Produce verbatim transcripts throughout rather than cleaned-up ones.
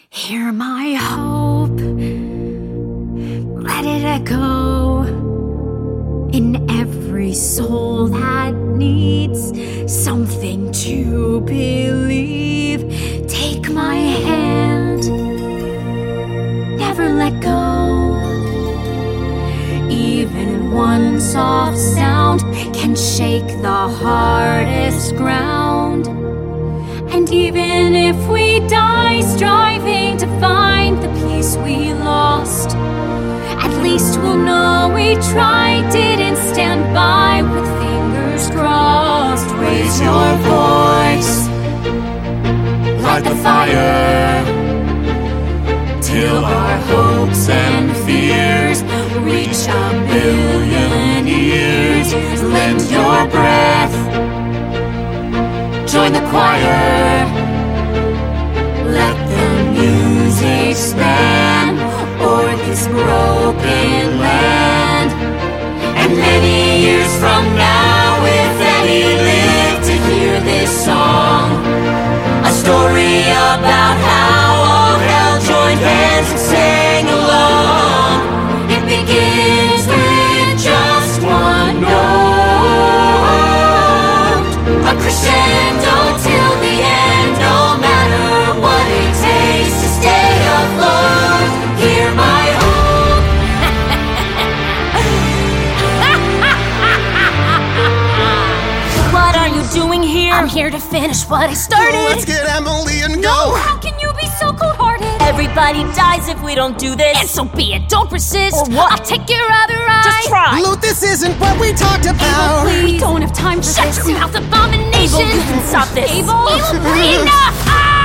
Hear my hope, let it echo in every soul that needs something to believe. Take my hand, never let go. Even one soft sound can shake the hardest ground. And even if we die striving to find the peace we lost, at least we'll know we tried, didn't stand by with fingers crossed. Raise your voice, light the fire, till our hopes and fears reach a million years. Lend your breath, join the choir, let the music span o'er this broken land. And many years from now, if any live to hear this song, a story about how all hell joined hands and sang along. It begins with just one note, a crescendo till the end, no matter what it takes to stay afloat. Hear my hope. What are you doing here? I'm here to finish what I started. Let's get Emily and No, go. how can you be so cold-hearted? Everybody dies if we don't do this. And so be it, don't persist. Or what? I'll take your other eye. Just try. Loot, this isn't what we talked about. Abel, we don't have time for Shut this. your mouth, abomination. Abel, you can stop this. Abel, enough!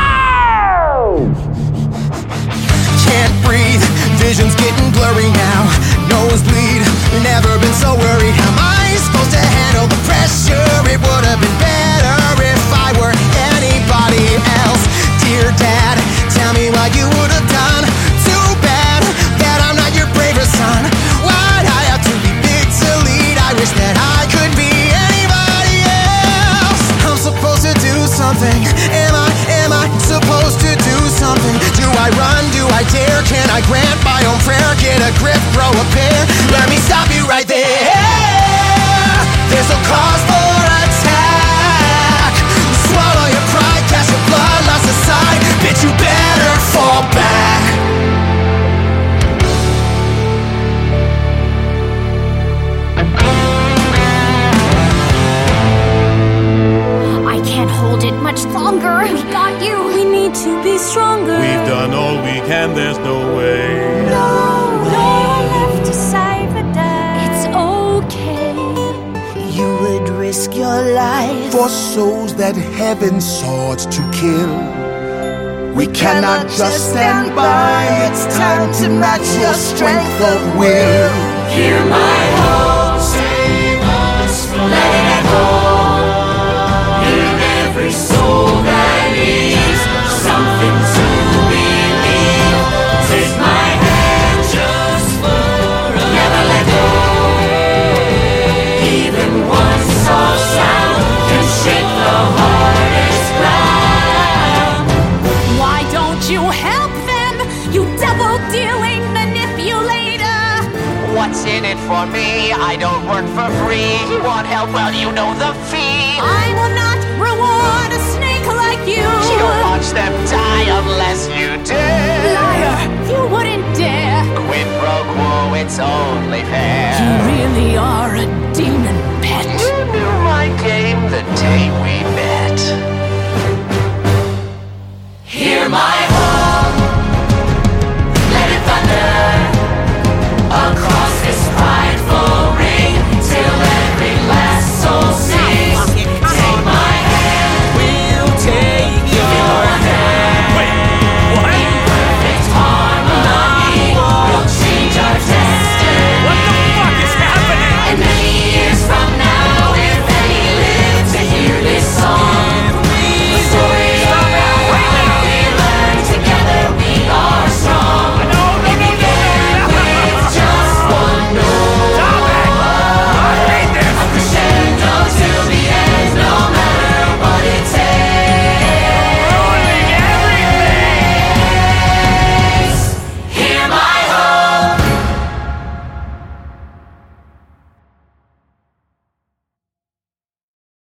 Can't breathe, vision's getting blurry now. Nosebleed, never been so worried. How am I supposed to handle the pressure? It would have been better if I were anybody else. Dear Dad, tell me what you would have done. Too bad that I'm not your bravest son. Why'd I have to be big to lead? I wish that I could be anybody else. I'm supposed to do something. Am I, am I supposed to do something? Do I run? Do I dare? Can I grant my own prayer? Get a grip, grow a pair. Let me stop you right there. There's no cause for attack. Swallow your pride, cast your bloodlust aside. Bitch, you better fall back. I can't hold it much longer. We got you. We need to be stronger. We've done all we can, there's no way. No way left to save a day. It's okay. You would risk your life for souls that heaven sought to kill. We cannot just stand by. It's time to match your strength of will. Hear my hope, save us from letting it go. In every soul that needs something to believe. Take my hand just for a never let go. Even one soft sound can shake the hardest ground. Why don't you help them, you double-dealing manipulator? What's in it for me? I don't work for free. You want help? Well, you know the fee. I will not reward a snake like you. You'll watch them die unless you do. Liar, you wouldn't dare. Quid pro quo, it's only fair.